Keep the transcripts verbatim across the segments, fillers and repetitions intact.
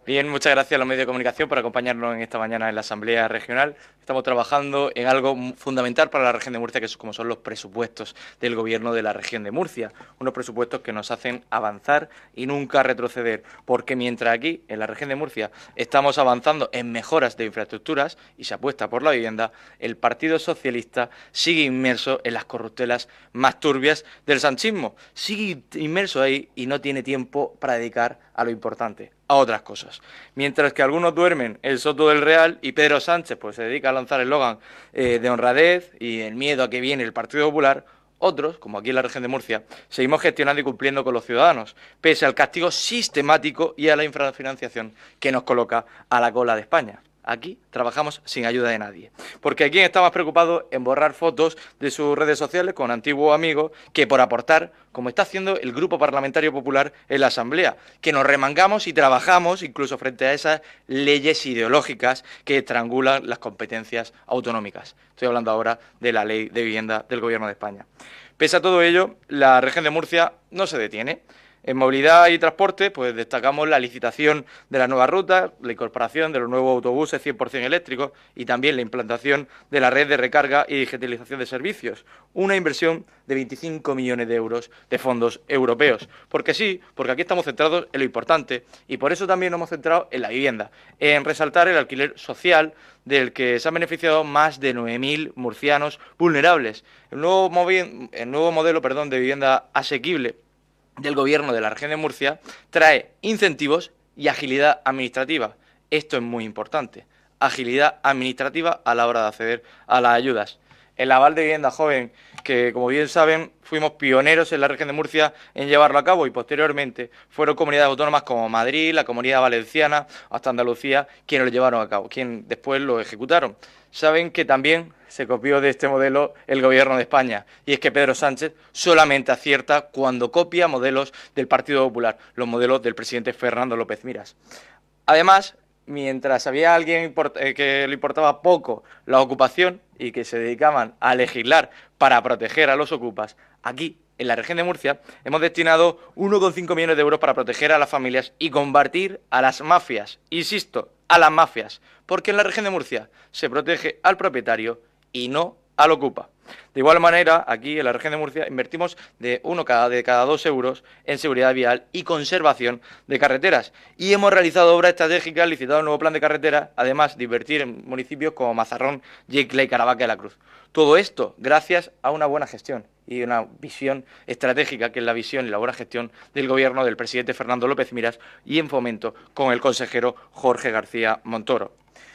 Bien, muchas gracias a los medios de comunicación por acompañarnos en esta mañana en la Asamblea Regional. Estamos trabajando en algo mu- fundamental para la región de Murcia, que es como son los presupuestos del Gobierno de la región de Murcia. Unos presupuestos que nos hacen avanzar y nunca retroceder, porque mientras aquí, en la región de Murcia, estamos avanzando en mejoras de infraestructuras y se apuesta por la vivienda, el Partido Socialista sigue inmerso en las corruptelas más turbias del sanchismo. Sigue inmerso ahí y no tiene tiempo para dedicar a lo importante, a otras cosas. Mientras que algunos duermen el Soto del Real y Pedro Sánchez pues se dedica a lanzar el eslogan eh, de honradez y el miedo a que viene el Partido Popular, otros, como aquí en la región de Murcia, seguimos gestionando y cumpliendo con los ciudadanos, pese al castigo sistemático y a la infrafinanciación que nos coloca a la cola de España. Aquí trabajamos sin ayuda de nadie. Porque aquí está más preocupado en borrar fotos de sus redes sociales con antiguos amigos que por aportar, como está haciendo el Grupo Parlamentario Popular en la Asamblea, que nos remangamos y trabajamos incluso frente a esas leyes ideológicas que estrangulan las competencias autonómicas. Estoy hablando ahora de la Ley de Vivienda del Gobierno de España. Pese a todo ello, la región de Murcia no se detiene. En movilidad y transporte, pues destacamos la licitación de las nuevas rutas, la incorporación de los nuevos autobuses cien por cien eléctricos y también la implantación de la red de recarga y digitalización de servicios. Una inversión de veinticinco millones de euros de fondos europeos. Porque sí, porque aquí estamos centrados en lo importante y por eso también nos hemos centrado en la vivienda, en resaltar el alquiler social del que se han beneficiado más de nueve mil murcianos vulnerables. El nuevo, el nuevo modelo perdón, de vivienda asequible del Gobierno de la región de Murcia trae incentivos y agilidad administrativa. Esto es muy importante. Agilidad administrativa a la hora de acceder a las ayudas. El aval de vivienda joven, que como bien saben, fuimos pioneros en la región de Murcia en llevarlo a cabo y posteriormente fueron comunidades autónomas como Madrid, la Comunidad Valenciana, hasta Andalucía, quienes lo llevaron a cabo, quienes después lo ejecutaron. Saben que también se copió de este modelo el Gobierno de España, y es que Pedro Sánchez solamente acierta cuando copia modelos del Partido Popular, los modelos del presidente Fernando López Miras. Además, mientras había alguien que le importaba poco la ocupación y que se dedicaban a legislar para proteger a los ocupas, aquí, en la región de Murcia, hemos destinado uno coma cinco millones de euros para proteger a las familias y combatir a las mafias. Insisto, a las mafias, porque en la región de Murcia se protege al propietario y no al ocupa. De igual manera, aquí en la región de Murcia invertimos de uno cada, de cada dos euros en seguridad vial y conservación de carreteras. Y hemos realizado obras estratégicas, licitado un nuevo plan de carreteras, además de invertir en municipios como Mazarrón, Yecla y Caravaca de la Cruz. Todo esto gracias a una buena gestión y una visión estratégica, que es la visión y la buena gestión del Gobierno del presidente Fernando López Miras y en fomento con el consejero Jorge García Montoro.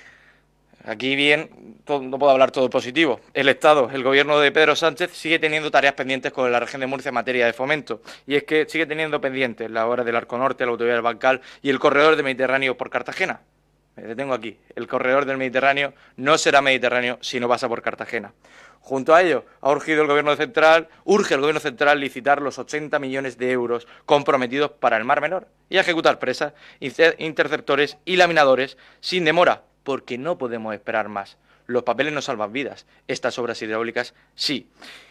Aquí bien, todo, no puedo hablar todo positivo. El Estado, el Gobierno de Pedro Sánchez sigue teniendo tareas pendientes con la región de Murcia en materia de fomento. Y es que sigue teniendo pendientes la obra del Arco Norte, la autovía del Bancal y el corredor del Mediterráneo por Cartagena. Me detengo aquí. El corredor del Mediterráneo no será Mediterráneo si no pasa por Cartagena. Junto a ello, ha urgido el Gobierno central, urge el Gobierno central licitar los ochenta millones de euros comprometidos para el Mar Menor y a ejecutar presas, interceptores y laminadores sin demora, porque no podemos esperar más. Los papeles no salvan vidas, estas obras hidráulicas sí.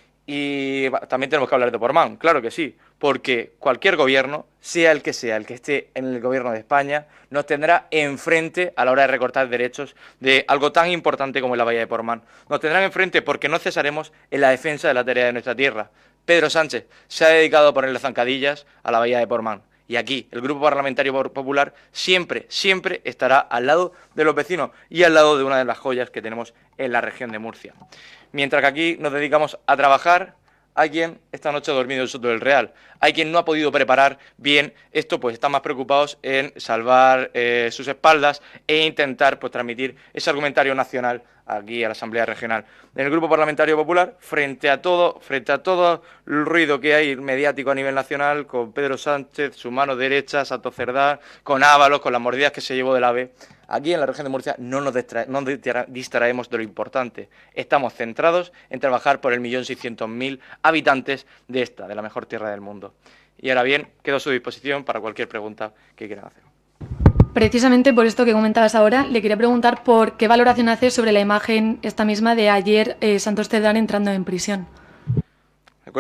Y también tenemos que hablar de Portmán, claro que sí, porque cualquier gobierno, sea el que sea, el que esté en el gobierno de España, nos tendrá enfrente a la hora de recortar derechos de algo tan importante como la bahía de Portmán. Nos tendrán enfrente porque no cesaremos en la defensa de la tarea de nuestra tierra. Pedro Sánchez se ha dedicado a ponerle zancadillas a la bahía de Portmán. Y aquí, el Grupo Parlamentario Popular siempre, siempre estará al lado de los vecinos y al lado de una de las joyas que tenemos en la región de Murcia. Mientras que aquí nos dedicamos a trabajar, hay quien esta noche ha dormido en el Soto del Real. Hay quien no ha podido preparar bien esto, pues están más preocupados en salvar eh, sus espaldas e intentar pues transmitir ese argumentario nacional aquí a la Asamblea Regional. En el Grupo Parlamentario Popular, frente a todo, frente a todo el ruido que hay mediático a nivel nacional, con Pedro Sánchez, su mano derecha, Santo Cerdá, con Ábalos, con las mordidas que se llevó del AVE, aquí en la región de Murcia no nos, distra no nos distraemos de lo importante. Estamos centrados en trabajar por el millón seiscientos mil habitantes de esta, de la mejor tierra del mundo. Y ahora bien, quedo a su disposición para cualquier pregunta que quieran hacer. Precisamente por esto que comentabas ahora, le quería preguntar por qué valoración hace sobre la imagen esta misma de ayer eh, Santos Cerdán entrando en prisión. De acuerdo.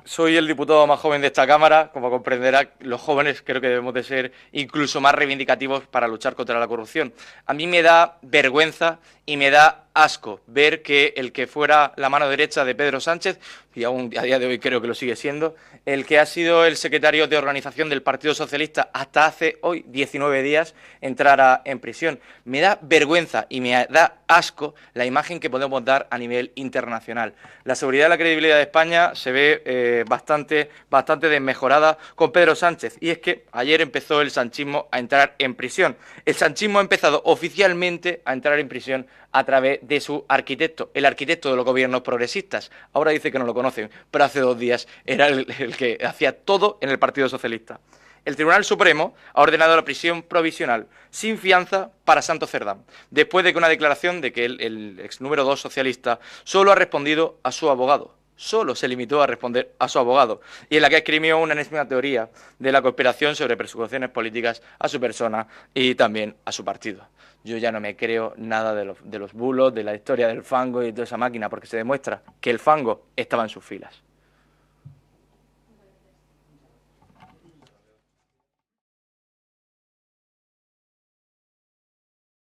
soy el diputado más joven de esta Cámara. Como comprenderá, los jóvenes creo que debemos de ser incluso más reivindicativos para luchar contra la corrupción. A mí me da vergüenza y me da asco ver que el que fuera la mano derecha de Pedro Sánchez, y aún a día de hoy creo que lo sigue siendo, el que ha sido el secretario de organización del Partido Socialista hasta hace hoy diecinueve días, entrara en prisión. Me da vergüenza y me da asco la imagen que podemos dar a nivel internacional. La seguridad y la credibilidad de España se ve eh, bastante, bastante desmejorada con Pedro Sánchez, y es que ayer empezó el sanchismo a entrar en prisión. El sanchismo ha empezado oficialmente a entrar en prisión a través de su arquitecto, el arquitecto de los gobiernos progresistas. Ahora dice que no lo conocen, pero hace dos días era el, el que hacía todo en el Partido Socialista. El Tribunal Supremo ha ordenado la prisión provisional sin fianza para Santos Cerdán, después de que una declaración de que el, el ex número dos socialista solo ha respondido a su abogado. Solo se limitó a responder a su abogado, y en la que escribió una enésima teoría de la conspiración sobre persecuciones políticas a su persona y también a su partido. Yo ya no me creo nada de los, de los bulos, de la historia del fango y de toda esa máquina, porque se demuestra que el fango estaba en sus filas.